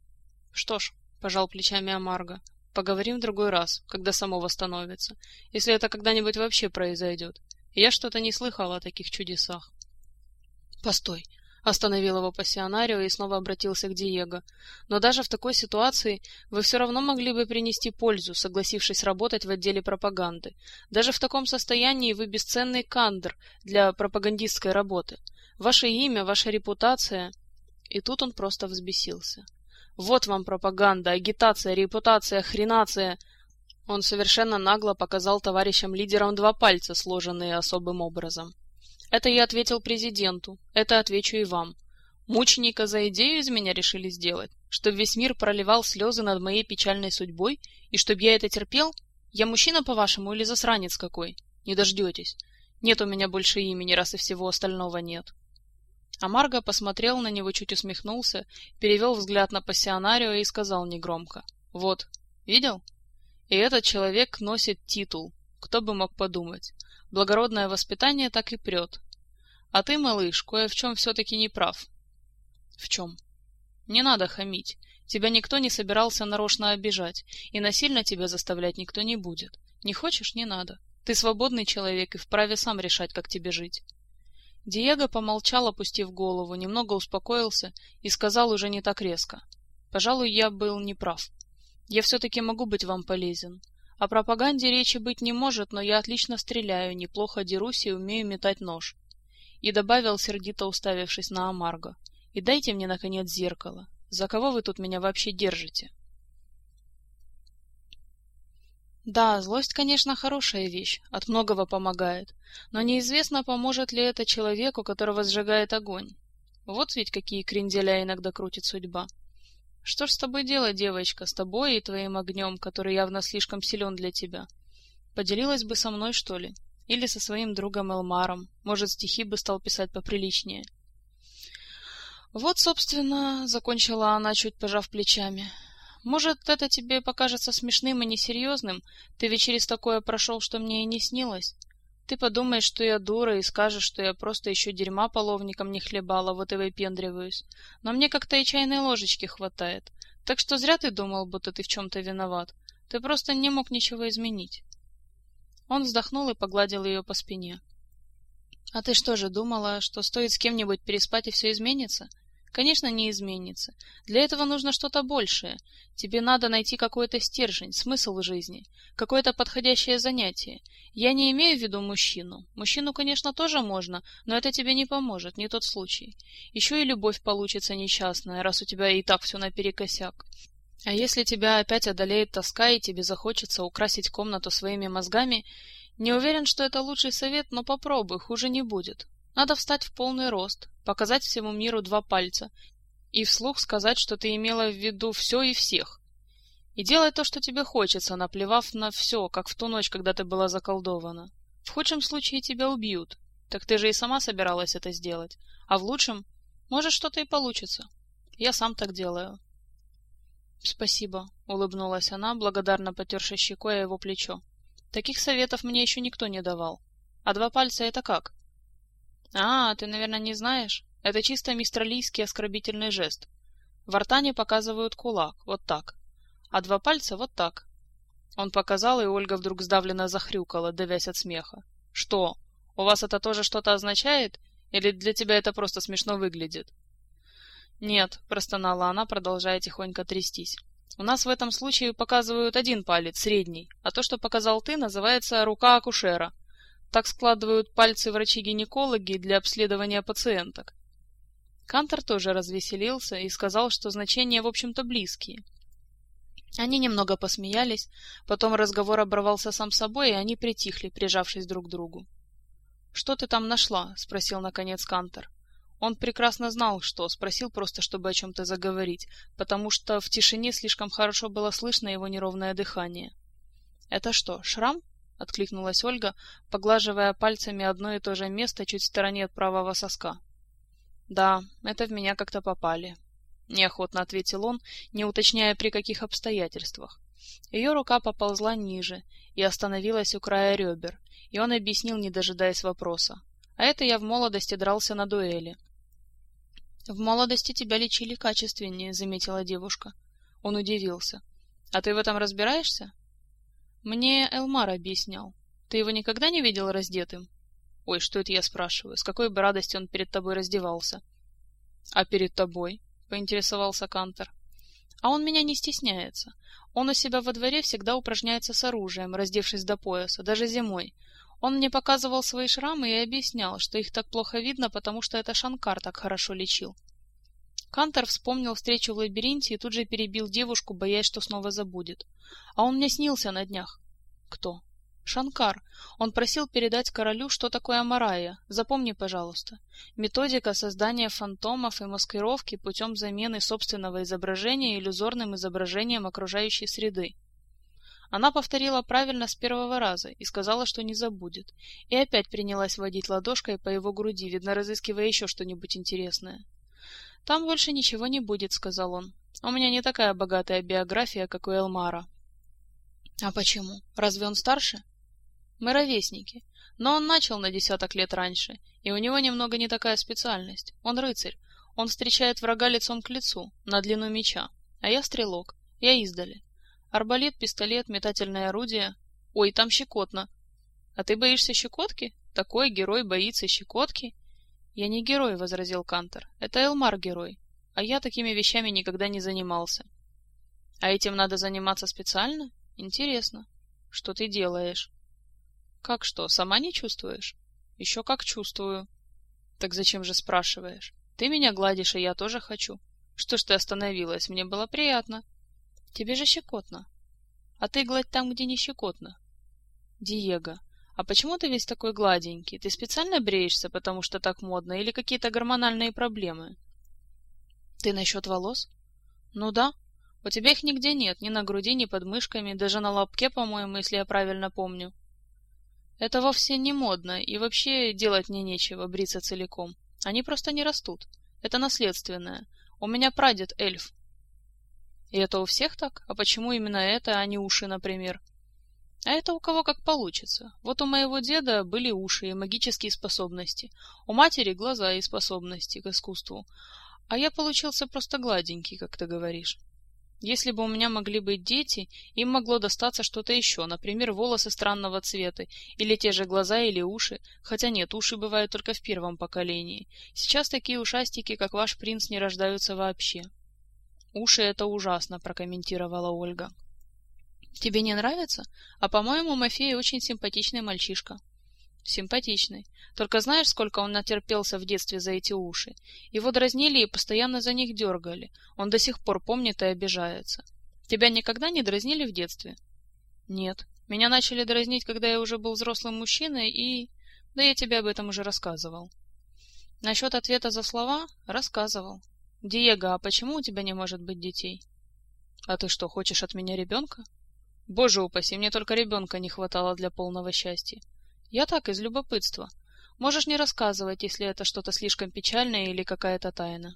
«Что ж», — пожал плечами Амарго, — «поговорим в другой раз, когда само восстановится, если это когда-нибудь вообще произойдет. Я что-то не слыхал о таких чудесах». «Постой», — остановил его пассионарио и снова обратился к Диего. «Но даже в такой ситуации вы все равно могли бы принести пользу, согласившись работать в отделе пропаганды. Даже в таком состоянии вы бесценный кандр для пропагандистской работы. Ваше имя, ваша репутация...» И тут он просто взбесился. «Вот вам пропаганда, агитация, репутация, хренация!» Он совершенно нагло показал товарищам-лидерам 2 пальца, сложенные особым образом. «Это я ответил президенту, это отвечу и вам. Мученика за идею из меня решили сделать, чтобы весь мир проливал слезы над моей печальной судьбой, и чтобы я это терпел? Я мужчина, по-вашему, или засранец какой? Не дождетесь. Нет у меня больше имени, раз и всего остального нет». Амарго посмотрел на него, чуть усмехнулся, перевел взгляд на пассионарио и сказал негромко: «Вот, видел? И этот человек носит титул. Кто бы мог подумать? Благородное воспитание так и прет. А ты, малыш, кое в чем все-таки не прав». «В чем?» «Не надо хамить. Тебя никто не собирался нарочно обижать, и насильно тебя заставлять никто не будет. Не хочешь — не надо. Ты свободный человек и вправе сам решать, как тебе жить». Диего помолчал, опустив голову, немного успокоился и сказал уже не так резко: «Пожалуй, я был неправ. Я все-таки могу быть вам полезен. О пропаганде речи быть не может, но я отлично стреляю, неплохо дерусь и умею метать нож». И добавил, сердито уставившись на Амарго: «И дайте мне, наконец, зеркало. За кого вы тут меня вообще держите?» Да, злость, конечно, хорошая вещь, от многого помогает, но неизвестно, поможет ли это человеку, которого сжигает огонь. Вот ведь какие кренделя иногда крутит судьба. Что ж с тобой делать, девочка, с тобой и твоим огнем, который явно слишком силен для тебя? Поделилась бы со мной, что ли? Или со своим другом Элмаром? Может, стихи бы стал писать поприличнее? Вот, собственно, закончила она, чуть пожав плечами. Может, это тебе покажется смешным и несерьезным? Ты ведь через такое прошел, что мне и не снилось. Ты подумаешь, что я дура, и скажешь, что я просто еще дерьма половником не хлебала, вот и выпендриваюсь. Но мне как-то и чайной ложечки хватает. Так что зря ты думал, будто ты в чем-то виноват. Ты просто не мог ничего изменить». Он вздохнул и погладил ее по спине. «А ты что же, думала, что стоит с кем-нибудь переспать и все изменится? Конечно, не изменится. Для этого нужно что-то большее. Тебе надо найти какой-то стержень, смысл в жизни, какое-то подходящее занятие. Я не имею в виду мужчину. Мужчину, конечно, тоже можно, но это тебе не поможет, не тот случай. Еще и любовь получится несчастная, раз у тебя и так все наперекосяк. А если тебя опять одолеет тоска, и тебе захочется украсить комнату своими мозгами, не уверен, что это лучший совет, но попробуй, хуже не будет. Надо встать в полный рост, показать всему миру 2 пальца и вслух сказать, что ты имела в виду все и всех. И делай то, что тебе хочется, наплевав на все, как в ту ночь, когда ты была заколдована. В худшем случае тебя убьют. Так ты же и сама собиралась это сделать. А в лучшем, может, что-то и получится. Я сам так делаю». «Спасибо», — улыбнулась она, благодарно потерши щекой о его плечо. «Таких советов мне еще никто не давал. А 2 пальца — это как?» «А, ты, наверное, не знаешь? Это чисто мистралийский оскорбительный жест. В артане показывают кулак, вот так. А 2 пальца вот так». Он показал, и Ольга вдруг сдавленно захрюкала, давясь от смеха. «Что, у вас это тоже что-то означает? Или для тебя это просто смешно выглядит?» «Нет», — простонала она, продолжая тихонько трястись. «У нас в этом случае показывают 1 палец, средний, а то, что показал ты, называется рука акушера. Так складывают пальцы врачи-гинекологи для обследования пациенток». Кантор тоже развеселился и сказал, что значения, в общем-то, близкие. Они немного посмеялись, потом разговор оборвался сам собой, и они притихли, прижавшись друг к другу. «Что ты там нашла?» — спросил наконец Кантор. Он прекрасно знал, что, спросил просто, чтобы о чем-то заговорить, потому что в тишине слишком хорошо было слышно его неровное дыхание. «Это что, шрам?» — откликнулась Ольга, поглаживая пальцами одно и то же место чуть в стороне от правого соска. Да, это в меня как-то попали. Неохотно ответил он, не уточняя, при каких обстоятельствах. Ее рука поползла ниже и остановилась у края ребер, и он объяснил, не дожидаясь вопроса. А это я в молодости дрался на дуэли. В молодости тебя лечили качественнее, заметила девушка. Он удивился. А ты в этом разбираешься? Мне Элмар объяснял. Ты его никогда не видел раздетым? Ой, что это я спрашиваю? С какой бы радости он перед тобой раздевался? А перед тобой? Поинтересовался Кантор. А он меня не стесняется. Он у себя во дворе всегда упражняется с оружием, раздевшись до пояса, даже зимой. Он мне показывал свои шрамы и объяснял, что их так плохо видно, потому что это Шанкар так хорошо лечил. Кантор вспомнил встречу в лабиринте и тут же перебил девушку, боясь, что снова забудет. А он мне снился на днях. Кто? Шанкар. Он просил передать королю, что такое Амарая. Запомни, пожалуйста. Методика создания фантомов и маскировки путем замены собственного изображения иллюзорным изображением окружающей среды. Она повторила правильно с первого раза и сказала, что не забудет. И опять принялась водить ладошкой по его груди, видно, разыскивая еще что-нибудь интересное. «Там больше ничего не будет», — сказал он. «У меня не такая богатая биография, как у Элмара». «А почему? Разве он старше?» «Мы ровесники. Но он начал на 10 лет раньше, и у него немного не такая специальность. Он рыцарь. Он встречает врага лицом к лицу, на длину меча. А я стрелок. Я издали. Арбалет, пистолет, метательное орудие. Ой, там щекотно. А ты боишься щекотки? Такой герой боится щекотки?» «Я не герой», — возразил Кантор. «Это Элмар герой. А я такими вещами никогда не занимался». «А этим надо заниматься специально? Интересно. Что ты делаешь?» «Как что, сама не чувствуешь?» «Еще как чувствую». «Так зачем же спрашиваешь? Ты меня гладишь, и я тоже хочу. Что ж ты остановилась? Мне было приятно». «Тебе же щекотно». «А ты гладь там, где не щекотно». «Диего, а почему ты весь такой гладенький? Ты специально бреешься, потому что так модно, или какие-то гормональные проблемы?» «Ты насчет волос?» «Ну да. У тебя их нигде нет, ни на груди, ни под мышками, даже на лобке, по-моему, если я правильно помню». «Это вовсе не модно, и вообще делать мне нечего, бриться целиком. Они просто не растут. Это наследственное. У меня прадед эльф». «И это у всех так? А почему именно это, а не уши, например?» «А это у кого как получится. Вот у моего деда были уши и магические способности, у матери глаза и способности к искусству, а я получился просто гладенький, как ты говоришь. Если бы у меня могли быть дети, им могло достаться что-то еще, например, волосы странного цвета, или те же глаза или уши, хотя нет, уши бывают только в первом поколении. Сейчас такие ушастики, как ваш принц, не рождаются вообще». «Уши — это ужасно», — прокомментировала Ольга. «Тебе не нравится? А, по-моему, Мафей очень симпатичный мальчишка». «Симпатичный. Только знаешь, сколько он натерпелся в детстве за эти уши? Его дразнили и постоянно за них дергали. Он до сих пор помнит и обижается. Тебя никогда не дразнили в детстве?» «Нет. Меня начали дразнить, когда я уже был взрослым мужчиной, и... Да я тебе об этом уже рассказывал». «Насчет ответа за слова?» «Рассказывал». «Диего, а почему у тебя не может быть детей?» «А ты что, хочешь от меня ребенка?» «Боже упаси, мне только ребенка не хватало для полного счастья». «Я так, из любопытства. Можешь не рассказывать, если это что-то слишком печальное или какая-то тайна».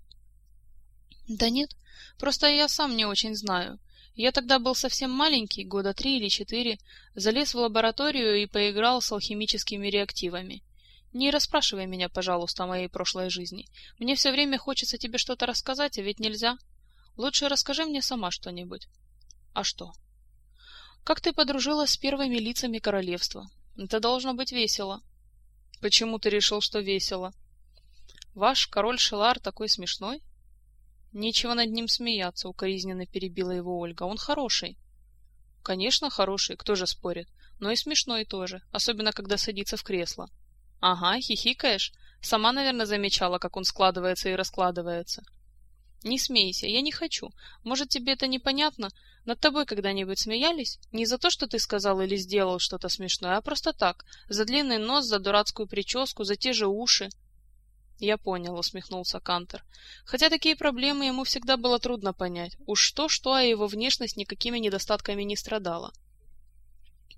«Да нет, просто я сам не очень знаю. Я тогда был совсем маленький, года 3 или 4, залез в лабораторию и поиграл с алхимическими реактивами. Не расспрашивай меня, пожалуйста, о моей прошлой жизни. Мне все время хочется тебе что-то рассказать, а ведь нельзя. Лучше расскажи мне сама что-нибудь». «А что?» «Как ты подружилась с первыми лицами королевства? Это должно быть весело». «Почему ты решил, что весело?» «Ваш король Шелар такой смешной». «Нечего над ним смеяться», — укоризненно перебила его Ольга. «Он хороший». «Конечно, хороший, кто же спорит. Но и смешной тоже, особенно когда садится в кресло». «Ага, хихикаешь? Сама, наверное, замечала, как он складывается и раскладывается». «Не смейся, я не хочу. Может, тебе это непонятно? Над тобой когда-нибудь смеялись? Не за то, что ты сказал или сделал что-то смешное, а просто так, за длинный нос, за дурацкую прическу, за те же уши». «Я понял», — усмехнулся Кантор. Хотя такие проблемы ему всегда было трудно понять. Уж что-что, а его внешность никакими недостатками не страдала.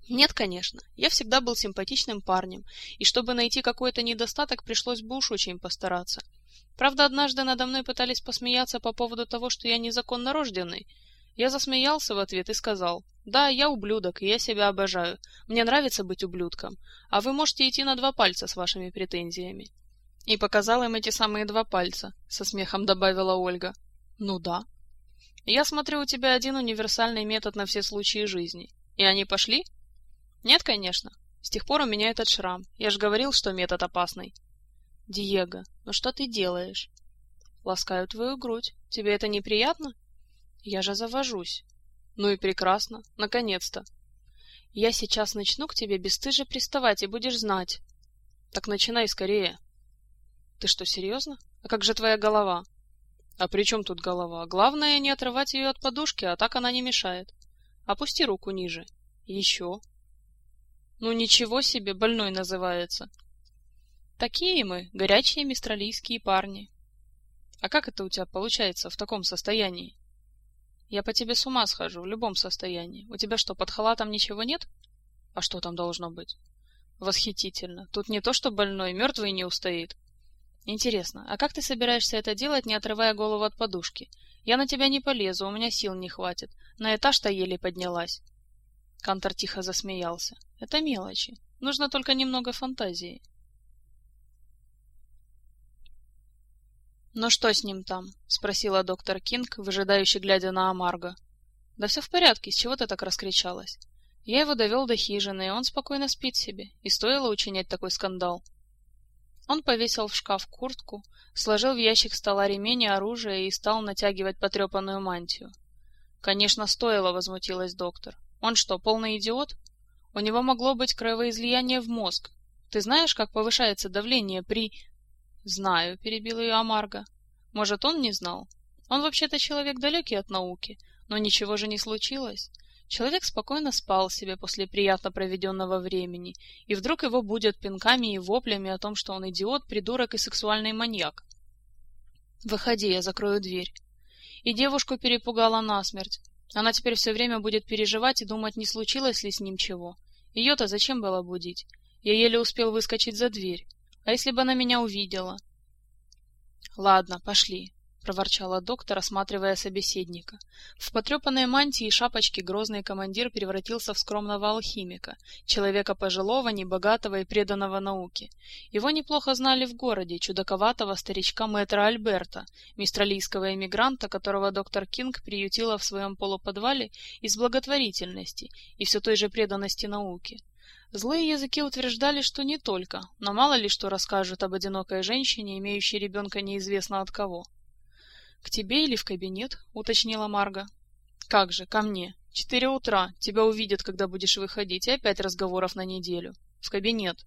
Нет, конечно. Я всегда был симпатичным парнем, и чтобы найти какой-то недостаток, пришлось бы уж очень постараться. Правда, однажды надо мной пытались посмеяться по поводу того, что я незаконно рожденный. Я засмеялся в ответ и сказал: «Да, я ублюдок, и я себя обожаю. Мне нравится быть ублюдком, а вы можете идти на 2 пальца с вашими претензиями». И показал им эти самые 2 пальца, со смехом добавила Ольга. Ну да. Я смотрю, у тебя один универсальный метод на все случаи жизни. И они пошли? Нет, конечно. С тех пор у меня этот шрам. Я же говорил, что метод опасный. Диего, ну что ты делаешь? Ласкаю твою грудь. Тебе это неприятно? Я же завожусь. Ну и прекрасно. Наконец-то. Я сейчас начну к тебе бесстыже приставать, и будешь знать. Так начинай скорее. Ты что, серьезно? А как же твоя голова? А при чем тут голова? Главное, не отрывать ее от подушки, а так она не мешает. Опусти руку ниже. Еще. Ну ничего себе, больной называется. Такие мы, горячие мистралийские парни. А как это у тебя получается в таком состоянии? Я по тебе с ума схожу в любом состоянии. У тебя что, под халатом ничего нет? А что там должно быть? Восхитительно. Тут не то, что больной, мертвый не устоит. Интересно, а как ты собираешься это делать, не отрывая голову от подушки? Я на тебя не полезу, у меня сил не хватит. На этаж-то еле поднялась. Кантор тихо засмеялся. Это мелочи. Нужно только немного фантазии. «Ну что с ним там?» — спросила доктор Кинг, выжидающе глядя на Амарго. «Да все в порядке, с чего ты так раскричалась? Я его довел до хижины, и он спокойно спит себе, и стоило учинять такой скандал». Он повесил в шкаф куртку, сложил в ящик стола ремень и оружие и стал натягивать потрепанную мантию. «Конечно, стоило», — возмутилась доктор. «Он что, полный идиот? У него могло быть кровоизлияние в мозг. Ты знаешь, как повышается давление при...» «Знаю», — перебил ее Амарго. «Может, он не знал? Он вообще-то человек далекий от науки, но ничего же не случилось. Человек спокойно спал себе после приятно проведенного времени, и вдруг его будят пинками и воплями о том, что он идиот, придурок и сексуальный маньяк. Выходи, я закрою дверь». И девушку перепугала насмерть. Она теперь все время будет переживать и думать, не случилось ли с ним чего. Ее-то зачем было будить? Я еле успел выскочить за дверь. А если бы она меня увидела? Ладно, пошли, проворчала доктор, осматривая собеседника. В потрепанной мантии и шапочке грозный командир превратился в скромного алхимика, человека пожилого, небогатого и преданного науке. Его неплохо знали в городе, чудаковатого старичка мэтра Альберта, мистралийского эмигранта, которого доктор Кинг приютила в своем полуподвале из благотворительности и все той же преданности науке. Злые языки утверждали, что не только, но мало ли что расскажут об одинокой женщине, имеющей ребенка неизвестно от кого. «К тебе или в кабинет?» — уточнила Марго. «Как же, ко мне. 4 утра. Тебя увидят, когда будешь выходить, и опять разговоров на неделю. В кабинет».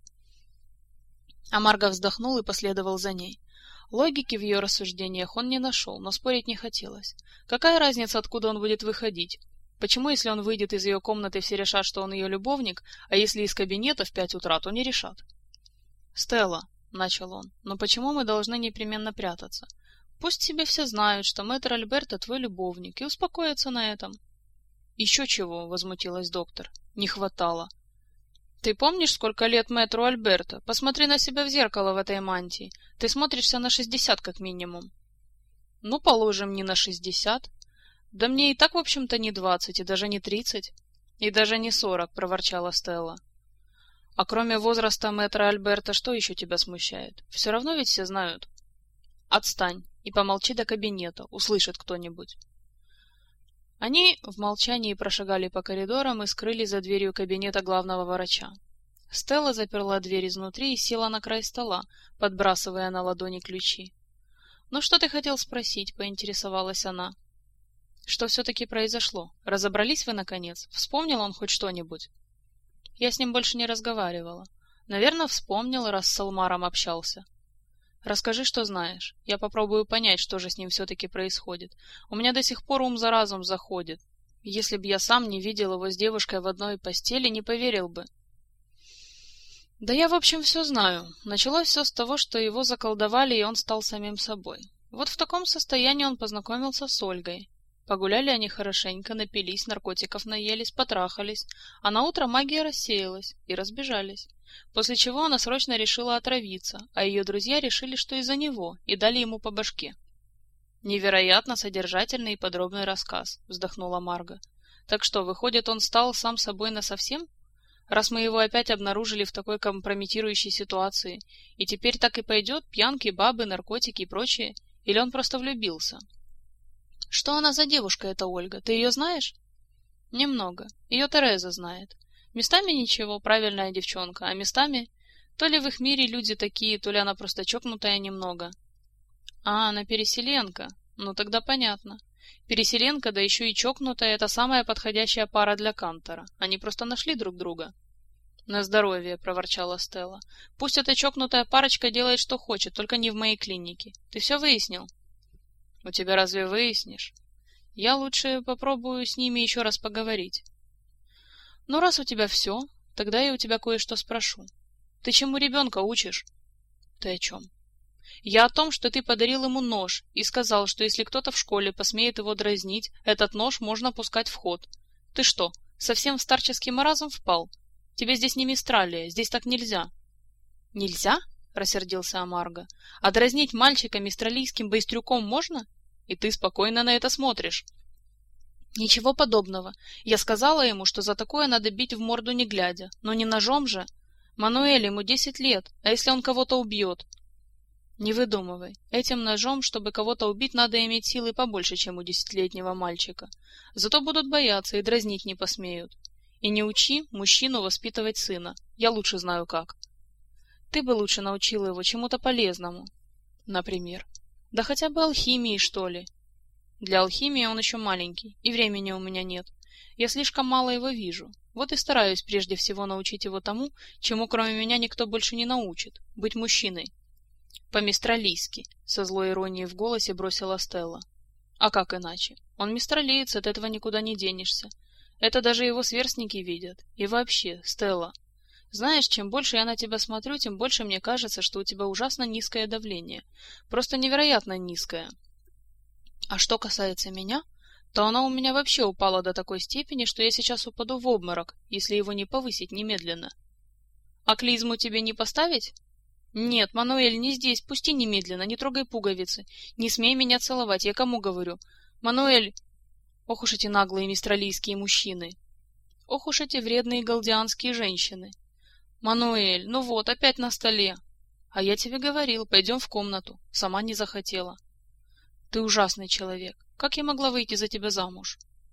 А Марго вздохнул и последовал за ней. Логики в ее рассуждениях он не нашел, но спорить не хотелось. Какая разница, откуда он будет выходить? Почему, если он выйдет из ее комнаты, все решат, что он ее любовник, а если из кабинета в 5 утра, то не решат? «Стелла», — начал он, — «но почему мы должны непременно прятаться? Пусть себе все знают, что мэтр Альберто твой любовник, и успокоятся на этом». «Еще чего», — возмутилась доктор, — «не хватало». «Ты помнишь, сколько лет мэтру Альберто? Посмотри на себя в зеркало в этой мантии. Ты смотришься на 60 как минимум». «Ну, положим, не на 60. Да мне и так, в общем-то, не 20, и даже не 30, и даже не 40, проворчала Стелла. А кроме возраста мэтра Альберта, что еще тебя смущает? Все равно ведь все знают. Отстань и помолчи до кабинета, услышит кто-нибудь. Они в молчании прошагали по коридорам и скрылись за дверью кабинета главного врача. Стелла заперла дверь изнутри и села на край стола, подбрасывая на ладони ключи. «Ну что ты хотел спросить?» — поинтересовалась она. «Что все-таки произошло? Разобрались вы, наконец? Вспомнил он хоть что-нибудь?» Я с ним больше не разговаривала. Наверное, вспомнил, раз с Салмаром общался. «Расскажи, что знаешь. Я попробую понять, что же с ним все-таки происходит. У меня до сих пор ум за разум заходит. Если б я сам не видел его с девушкой в одной постели, не поверил бы». «Да я, в общем, все знаю. Началось все с того, что его заколдовали, и он стал самим собой. Вот в таком состоянии он познакомился с Ольгой. Погуляли они хорошенько, напились, наркотиков наелись, потрахались, а наутро магия рассеялась и разбежались. После чего она срочно решила отравиться, а ее друзья решили, что из-за него, и дали ему по башке. «Невероятно содержательный и подробный рассказ», — вздохнула Марга. «Так что, выходит, он стал сам собой насовсем? Раз мы его опять обнаружили в такой компрометирующей ситуации, и теперь так и пойдет, пьянки, бабы, наркотики и прочее, или он просто влюбился?» «Что она за девушка, эта Ольга? Ты ее знаешь?» «Немного. Ее Тереза знает. Местами ничего, правильная девчонка, а местами... То ли в их мире люди такие, то ли она просто чокнутая немного». «А, она переселенка. Ну тогда понятно. Переселенка, да еще и чокнутая, это самая подходящая пара для Кантора. Они просто нашли друг друга». «На здоровье», — проворчала Стелла. «Пусть эта чокнутая парочка делает, что хочет, только не в моей клинике. Ты все выяснил?» «У тебя разве выяснишь? Я лучше попробую с ними еще раз поговорить». «Ну, раз у тебя все, тогда я у тебя кое-что спрошу. Ты чему ребенка учишь?» «Ты о чем?» «Я о том, что ты подарил ему нож и сказал, что если кто-то в школе посмеет его дразнить, этот нож можно пускать в ход. Ты что, совсем в старческий маразм впал? Тебе здесь не Мистралия, здесь так нельзя». «Нельзя?» — рассердился Амарго. «А дразнить мальчика мистралийским байстрюком можно? И ты спокойно на это смотришь». «Ничего подобного. Я сказала ему, что за такое надо бить в морду не глядя, но не ножом же. Мануэль, ему 10 лет, а если он кого-то убьет?» «Не выдумывай. Этим ножом, чтобы кого-то убить, надо иметь силы побольше, чем у 10-летнего мальчика. Зато будут бояться и дразнить не посмеют. И не учи мужчину воспитывать сына. Я лучше знаю как». «Ты бы лучше научила его чему-то полезному». «Например?» «Да хотя бы алхимии, что ли». «Для алхимии он еще маленький, и времени у меня нет. Я слишком мало его вижу. Вот и стараюсь прежде всего научить его тому, чему кроме меня никто больше не научит — быть мужчиной». «По-мистралийски», — со злой иронией в голосе бросила Стелла. «А как иначе? Он мистралиец, от этого никуда не денешься. Это даже его сверстники видят. И вообще, Стелла, знаешь, чем больше я на тебя смотрю, тем больше мне кажется, что у тебя ужасно низкое давление. Просто невероятно низкое. А что касается меня, то оно у меня вообще упало до такой степени, что я сейчас упаду в обморок, если его не повысить немедленно». «А клизму тебе не поставить?» «Нет, Мануэль, не здесь, пусти немедленно, не трогай пуговицы. Не смей меня целовать, я кому говорю? Мануэль...» Ох уж эти наглые мистралийские мужчины. Ох уж эти вредные галдианские женщины. «Мануэль, ну вот, опять на столе». «А я тебе говорил, пойдем в комнату. Сама не захотела». «Ты ужасный человек. Как я могла выйти за тебя замуж?»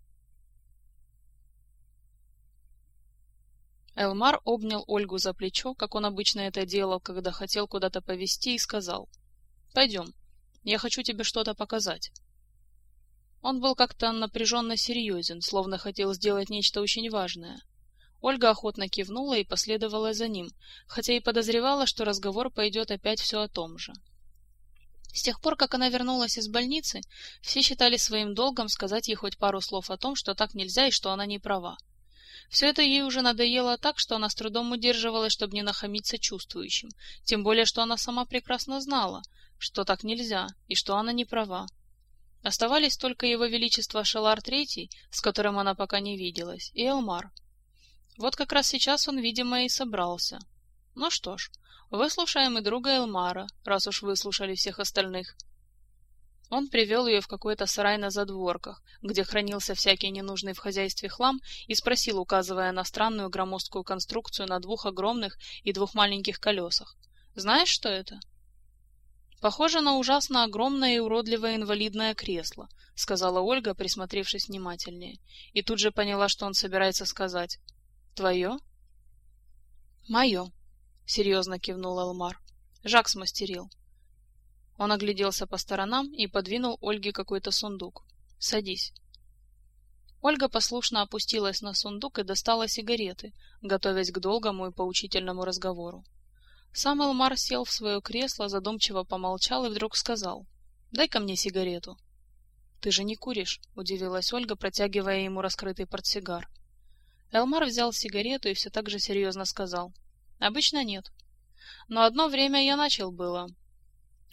Элмар обнял Ольгу за плечо, как он обычно это делал, когда хотел куда-то повезти, и сказал: «Пойдем, я хочу тебе что-то показать». Он был как-то напряженно серьезен, словно хотел сделать нечто очень важное. Ольга охотно кивнула и последовала за ним, хотя и подозревала, что разговор пойдет опять все о том же. С тех пор, как она вернулась из больницы, все считали своим долгом сказать ей хоть пару слов о том, что так нельзя и что она не права. Все это ей уже надоело так, что она с трудом удерживалась, чтобы не нахамить сочувствующим, тем более, что она сама прекрасно знала, что так нельзя и что она не права. Оставались только его величество Шелар III, с которым она пока не виделась, и Элмар. Вот как раз сейчас он, видимо, и собрался. Ну что ж, выслушаем и друга Элмара, раз уж выслушали всех остальных. Он привел ее в какой-то сарай на задворках, где хранился всякий ненужный в хозяйстве хлам, и спросил, указывая на странную громоздкую конструкцию на 2 огромных и 2 маленьких колесах: «Знаешь, что это?» «Похоже на ужасно огромное и уродливое инвалидное кресло», — сказала Ольга, присмотревшись внимательнее, и тут же поняла, что он собирается сказать. «Твое?» «Мое», — серьезно кивнул Элмар. «Жак смастерил». Он огляделся по сторонам и подвинул Ольге какой-то сундук. «Садись». Ольга послушно опустилась на сундук и достала сигареты, готовясь к долгому и поучительному разговору. Сам Элмар сел в свое кресло, задумчиво помолчал и вдруг сказал: «Дай-ка мне сигарету». «Ты же не куришь?» — удивилась Ольга, протягивая ему раскрытый портсигар. Элмар взял сигарету и все так же серьезно сказал: «Обычно нет. Но одно время я начал было».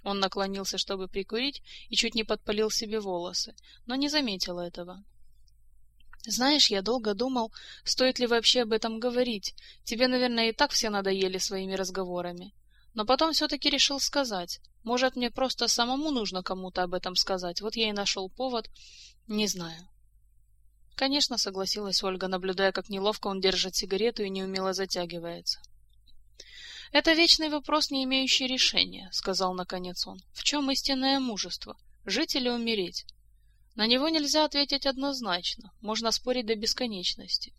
Он наклонился, чтобы прикурить, и чуть не подпалил себе волосы, но не заметил этого. «Знаешь, я долго думал, стоит ли вообще об этом говорить. Тебе, наверное, и так все надоели своими разговорами. Но потом все-таки решил сказать. Может, мне просто самому нужно кому-то об этом сказать. Вот я и нашел повод. Не знаю». «Конечно», — согласилась Ольга, наблюдая, как неловко он держит сигарету и неумело затягивается. «Это вечный вопрос, не имеющий решения», — сказал наконец он. «В чем истинное мужество? Жить или умереть? На него нельзя ответить однозначно, можно спорить до бесконечности.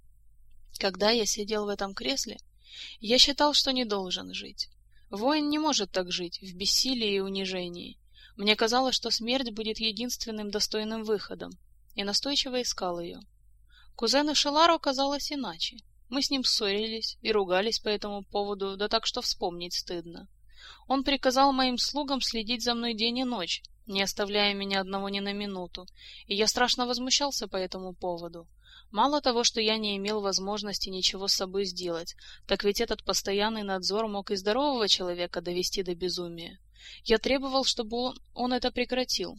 Когда я сидел в этом кресле, я считал, что не должен жить. Воин не может так жить, в бессилии и унижении. Мне казалось, что смерть будет единственным достойным выходом, и настойчиво искал ее. Кузену Шелару казалось иначе. Мы с ним ссорились и ругались по этому поводу, да так, что вспомнить стыдно. Он приказал моим слугам следить за мной день и ночь, не оставляя меня одного ни на минуту, и я страшно возмущался по этому поводу. Мало того, что я не имел возможности ничего с собой сделать, так ведь этот постоянный надзор мог и здорового человека довести до безумия. Я требовал, чтобы он это прекратил.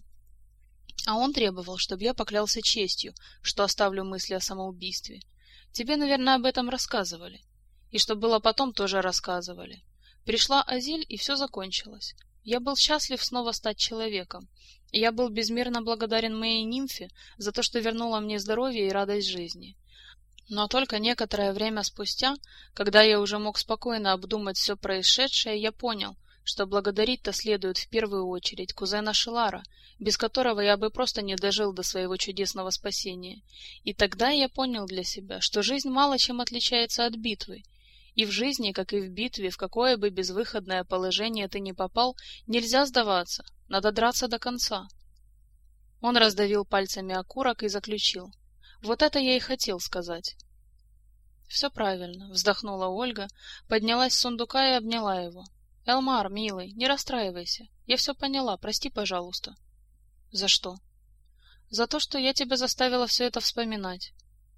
А он требовал, чтобы я поклялся честью, что оставлю мысли о самоубийстве. Тебе, наверное, об этом рассказывали. И что было потом, тоже рассказывали. Пришла Азиль, и все закончилось. Я был счастлив снова стать человеком. И я был безмерно благодарен моей нимфе за то, что вернула мне здоровье и радость жизни. Но только некоторое время спустя, когда я уже мог спокойно обдумать все происшедшее, я понял, что благодарить-то следует в первую очередь кузена Шелара, без которого я бы просто не дожил до своего чудесного спасения. И тогда я понял для себя, что жизнь мало чем отличается от битвы. И в жизни, как и в битве, в какое бы безвыходное положение ты ни попал, нельзя сдаваться, надо драться до конца. Он раздавил пальцами окурок и заключил. Вот это я и хотел сказать. Все правильно, вздохнула Ольга, поднялась с сундука и обняла его. Элмар, милый, не расстраивайся. Я все поняла, прости, пожалуйста. За что? За то, что я тебя заставила все это вспоминать.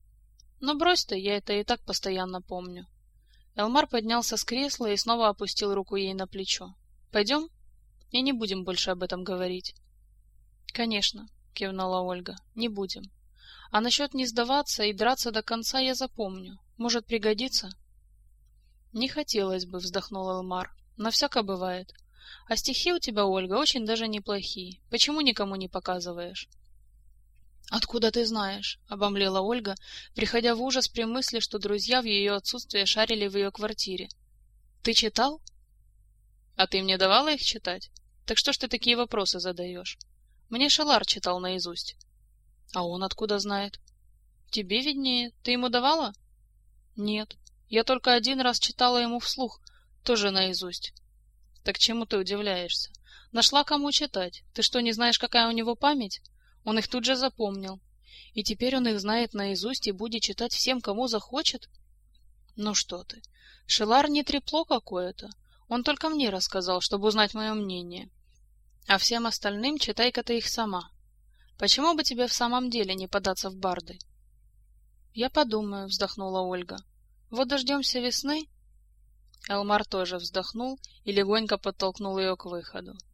Но брось ты, я это и так постоянно помню. Элмар поднялся с кресла и снова опустил руку ей на плечо. Пойдем? И не будем больше об этом говорить. Конечно, кивнула Ольга, не будем. А насчет не сдаваться и драться до конца я запомню. Может, пригодится? Не хотелось бы, вздохнул Элмар. Но всяко бывает. А стихи у тебя, Ольга, очень даже неплохие. Почему никому не показываешь? Откуда ты знаешь? Обомлела Ольга, приходя в ужас при мысли, что друзья в ее отсутствие шарили в ее квартире. Ты читал? А ты мне давала их читать? Так что ж ты такие вопросы задаешь? Мне Шелар читал наизусть. А он откуда знает? Тебе виднее. Ты ему давала? Нет. Я только один раз читала ему вслух, тоже наизусть. Так чему ты удивляешься? Нашла кому читать. Ты что, не знаешь, какая у него память? Он их тут же запомнил. И теперь он их знает наизусть и будет читать всем, кому захочет? Ну что ты. Шелар не трепло какое-то. Он только мне рассказал, чтобы узнать мое мнение. А всем остальным читай-ка ты их сама. Почему бы тебе в самом деле не податься в барды? Я подумаю, вздохнула Ольга. Вот дождемся весны. Элмар тоже вздохнул и легонько подтолкнул ее к выходу.